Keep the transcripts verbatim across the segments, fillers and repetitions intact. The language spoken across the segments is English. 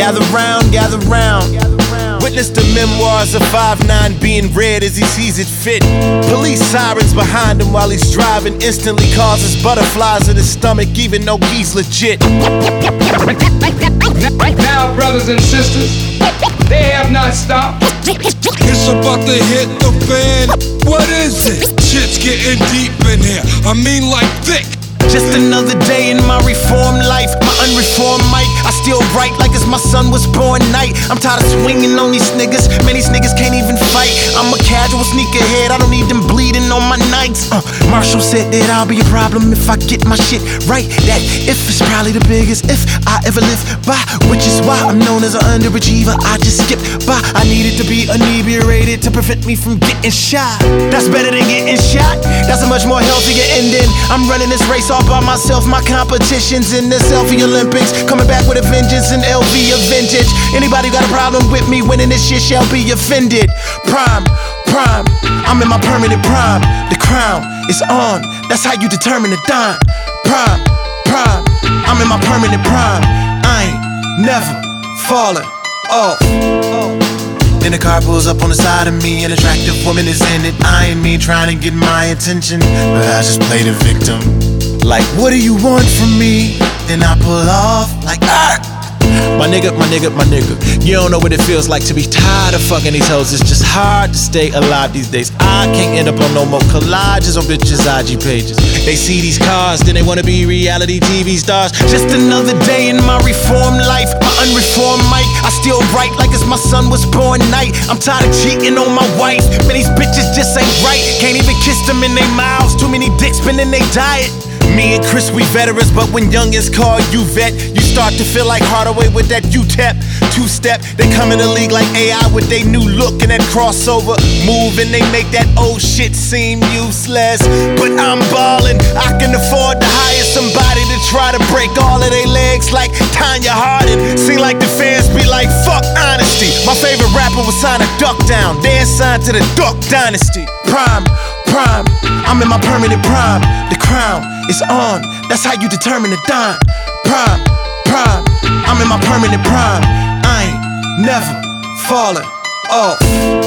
Gather round, gather round. Witness the memoirs of five nine being read as he sees it fit. Police sirens behind him while he's driving instantly causes butterflies in his stomach even though he's legit. Now, brothers and sisters, they have not stopped. It's about to hit the fan. What is it? Shit's getting deep in here. I mean like thick. Just another day in my reformed life. My unreformed mic, I still write like it's my son was born night. I'm tired of swinging on these niggas. Man, these niggas can't even fight. I'm a casual sneakerhead, I don't need them bleeding on my nights. uh, Marshall said that I'll be a problem if I get my shit right. That if is probably the biggest if I ever live by, which is why I'm known as an underachiever. I just skip by. I needed to be inebriated to prevent me from getting shot. That's better than getting shot. That's a much more healthier ending. I'm running this race all by myself. My competition's in the selfie Olympics, coming back with a vengeance and L V a vintage. Anybody got a problem with me winning this shit shall be offended. Prime, prime, I'm in my permanent prime. The crown is on, that's how you determine the dime. Prime, prime, I'm in my permanent prime. I ain't never falling off. Then the car pulls up on the side of me. An attractive woman is in it, eyeing me, trying to get my attention, but I just play the victim. Like, what do you want from me? Then I pull off like, ah! My nigga, my nigga, my nigga, you don't know what it feels like to be tired of fucking these hoes. It's just hard to stay alive these days. I can't end up on no more collages on bitches' I G pages. They see these cars, then they wanna be reality T V stars. Just another day in my reformed life. My unreformed mic, I still write like it's my son was born night. I'm tired of cheating on my wife. Man, these bitches just ain't right. Can't even kiss them in their mouths. Too many dicks been in their diet. Me and Chris, we veterans, but when youngins call you vet, you start to feel like Hardaway with that U-tap, two-step. They come in the league like A I with they new look and that crossover move, and they make that old shit seem useless. But I'm ballin', I can afford to hire somebody to try to break all of their legs like Tanya Hardin. Seem like the fans be like, fuck honesty. My favorite rapper was signed to Duck Down, then signed to the Duck Dynasty. Prime, prime, I'm in my permanent prime. The crown is on, that's how you determine the dime. Prime, prime, I'm in my permanent prime. I ain't never falling off.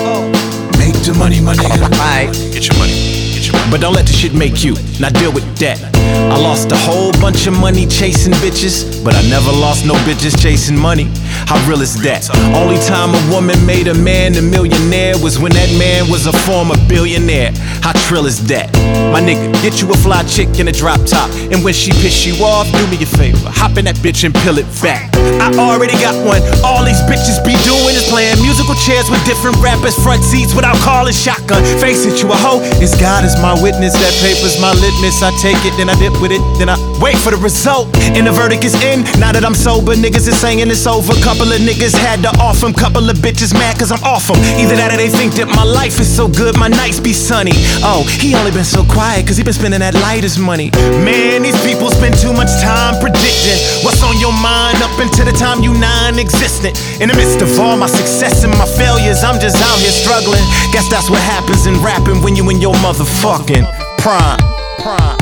Make the money, my nigga. Right. Get your money, get your money. But don't let the shit make you, now deal with that. I lost a whole bunch of money chasing bitches, but I never lost no bitches chasing money. How real is that? Only time a woman made a man a millionaire was when that man was a former billionaire. How trill is that? My nigga, get you a fly chick in a drop top, and when she piss you off, do me a favor, hop in that bitch and peel it back. I already got one. All these bitches be doing is playing musical chairs with different rappers, front seats without calling shotgun. Face it, you a hoe. It's God is my witness, that paper's my litmus. I take it, then I dip with it, then I wait for the result. And the verdict is in. Now that I'm sober, niggas is saying it's over. Couple of niggas had to off them, couple of bitches mad cause I'm off them. Either that or they think that my life is so good, my nights be sunny. Oh, he only been so quiet cause he been spending that lighters money. Man, these people spend too much time predicting what's on your mind up until the time you non-existent. In the midst of all my success and my failures, I'm just out here struggling. Guess that's what happens in rapping when you in your motherfucking prime. Prime.